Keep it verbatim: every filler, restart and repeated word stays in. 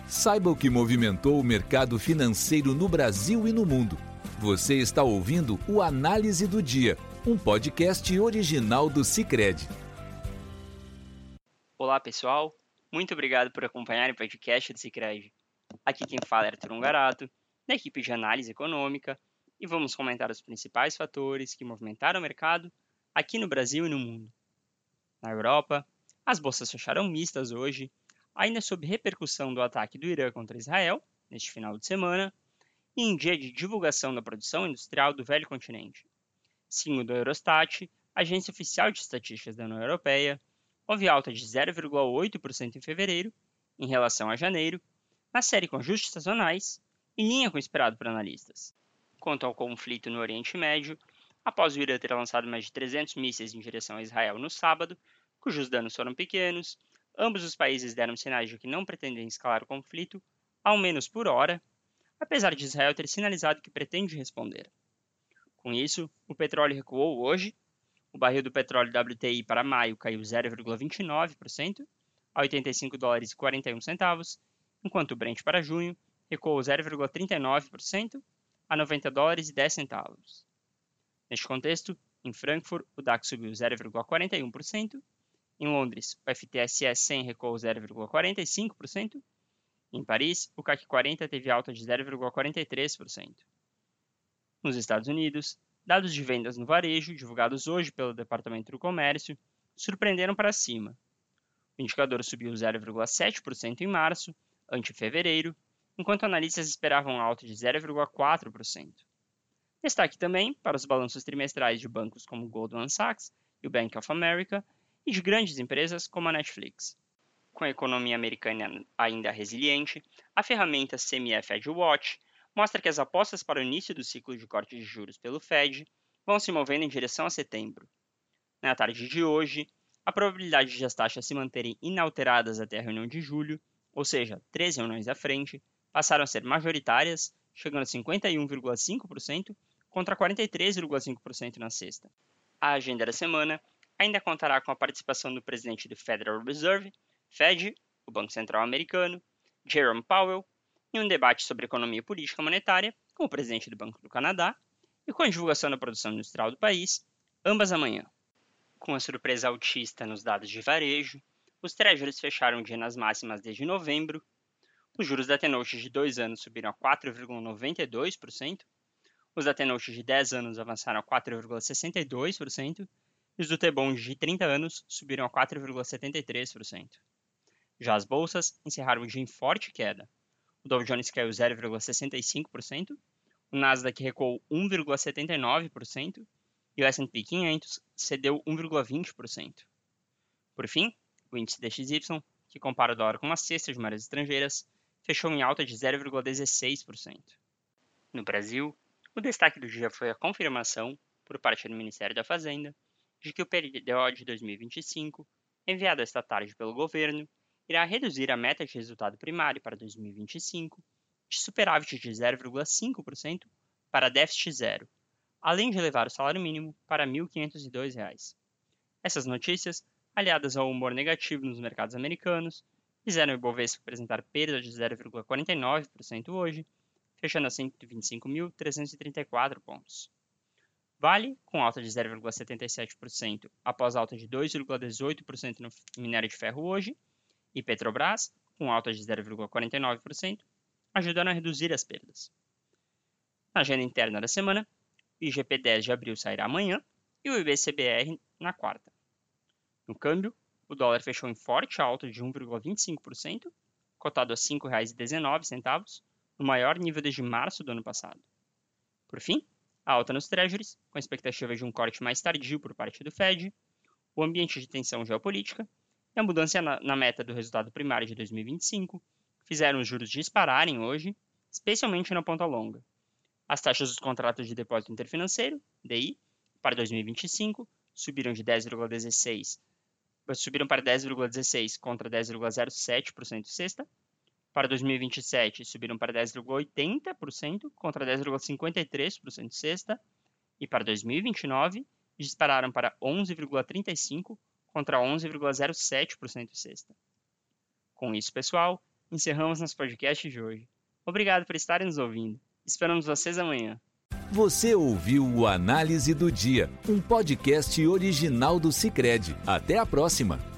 Saiba o que movimentou o mercado financeiro no Brasil e no mundo. Você está ouvindo o Análise do Dia, um podcast original do Sicredi. Olá pessoal, muito obrigado por acompanhar o podcast do Sicredi. Aqui quem fala é Arthur Ungarato, da equipe de análise econômica, e vamos comentar os principais fatores que movimentaram o mercado aqui no Brasil e no mundo. Na Europa, as bolsas fecharam mistas hoje, ainda sob repercussão do ataque do Irã contra Israel, neste final de semana, e em dia de divulgação da produção industrial do velho continente. Segundo a Eurostat, agência oficial de estatísticas da União Europeia, houve alta de zero vírgula oito por cento em fevereiro, em relação a janeiro, na série com ajustes sazonais, em linha com o esperado por analistas. Quanto ao conflito no Oriente Médio, após o Irã ter lançado mais de trezentos mísseis em direção a Israel no sábado, cujos danos foram pequenos, ambos os países deram sinais de que não pretendem escalar o conflito, ao menos por hora, apesar de Israel ter sinalizado que pretende responder. Com isso, o petróleo recuou hoje. O barril do petróleo W T I para maio caiu zero vírgula vinte e nove por cento, a oitenta e cinco dólares e quarenta e um centavos, enquanto o Brent para junho recuou zero vírgula trinta e nove por cento, a noventa dólares e dez centavos. Neste contexto, em Frankfurt, o D A X subiu zero vírgula quarenta e um por cento, em Londres, o F T S E cem recuou zero vírgula quarenta e cinco por cento, em Paris, o C A C quarenta teve alta de zero vírgula quarenta e três por cento. Nos Estados Unidos, dados de vendas no varejo, divulgados hoje pelo Departamento do Comércio, surpreenderam para cima. O indicador subiu zero vírgula sete por cento em março, ante fevereiro, enquanto analistas esperavam alta de zero vírgula quatro por cento. Destaque também para os balanços trimestrais de bancos como o Goldman Sachs e o Bank of America e de grandes empresas como a Netflix. Com a economia americana ainda resiliente, a ferramenta C M E Fed Watch mostra que as apostas para o início do ciclo de corte de juros pelo Fed vão se movendo em direção a setembro. Na tarde de hoje, a probabilidade de as taxas se manterem inalteradas até a reunião de julho, ou seja, três reuniões à frente, passaram a ser majoritárias, chegando a cinquenta e um vírgula cinco por cento contra quarenta e três vírgula cinco por cento na sexta. A agenda da semana ainda contará com a participação do presidente do Federal Reserve, Fed, o Banco Central Americano, Jerome Powell, em um debate sobre economia política monetária com o presidente do Banco do Canadá e com a divulgação da produção industrial do país, ambas amanhã. Com a surpresa altista nos dados de varejo, os Treasuries fecharam o dia nas máximas desde novembro, os juros da T-Note de dois anos subiram a quatro vírgula noventa e dois por cento, os da T-Note de dez anos avançaram a quatro vírgula sessenta e dois por cento e os do T-Bond de trinta anos subiram a quatro vírgula setenta e três por cento. Já as bolsas encerraram o dia em forte queda. O Dow Jones caiu zero vírgula sessenta e cinco por cento, o Nasdaq recuou um vírgula setenta e nove por cento e o S and P quinhentos cedeu um vírgula vinte por cento. Por fim, o índice D X Y, que compara o dólar com uma cesta de moedas estrangeiras, fechou em alta de zero vírgula dezesseis por cento. No Brasil, o destaque do dia foi a confirmação, por parte do Ministério da Fazenda, de que o P D O de dois mil e vinte e cinco, enviado esta tarde pelo governo, irá reduzir a meta de resultado primário para dois mil e vinte e cinco de superávit de zero vírgula cinco por cento para déficit zero, além de elevar o salário mínimo para mil quinhentos e dois reais. Essas notícias, aliadas ao humor negativo nos mercados americanos, fizeram o Ibovespa apresentar perda de zero vírgula quarenta e nove por cento hoje, fechando a cento e vinte e cinco mil trezentos e trinta e quatro pontos. Vale, com alta de zero vírgula setenta e sete por cento após alta de dois vírgula dezoito por cento no minério de ferro hoje, e Petrobras, com alta de zero vírgula quarenta e nove por cento, ajudando a reduzir as perdas. Na agenda interna da semana, o I G P dez de abril sairá amanhã e o I B C B R na quarta. No câmbio, o dólar fechou em forte alta de um vírgula vinte e cinco por cento, cotado a cinco reais e dezenove centavos, no maior nível desde março do ano passado. Por fim, a alta nos Treasuries, com a expectativa de um corte mais tardio por parte do Fed, o ambiente de tensão geopolítica e a mudança na, na meta do resultado primário de dois mil e vinte e cinco fizeram os juros dispararem hoje, especialmente na ponta longa. As taxas dos contratos de depósito interfinanceiro, D I, para dois mil e vinte e cinco subiram de dez vírgula dezesseis subiram para dez vírgula dezesseis contra dez vírgula zero sete por cento sexta. Para dois mil e vinte e sete, subiram para dez vírgula oitenta por cento contra dez vírgula cinquenta e três por cento sexta. E para dois mil e vinte e nove, dispararam para onze vírgula trinta e cinco por cento contra onze vírgula zero sete por cento sexta. Com isso, pessoal, encerramos nosso podcast de hoje. Obrigado por estarem nos ouvindo. Esperamos vocês amanhã. Você ouviu o Análise do Dia, um podcast original do Sicredi. Até a próxima!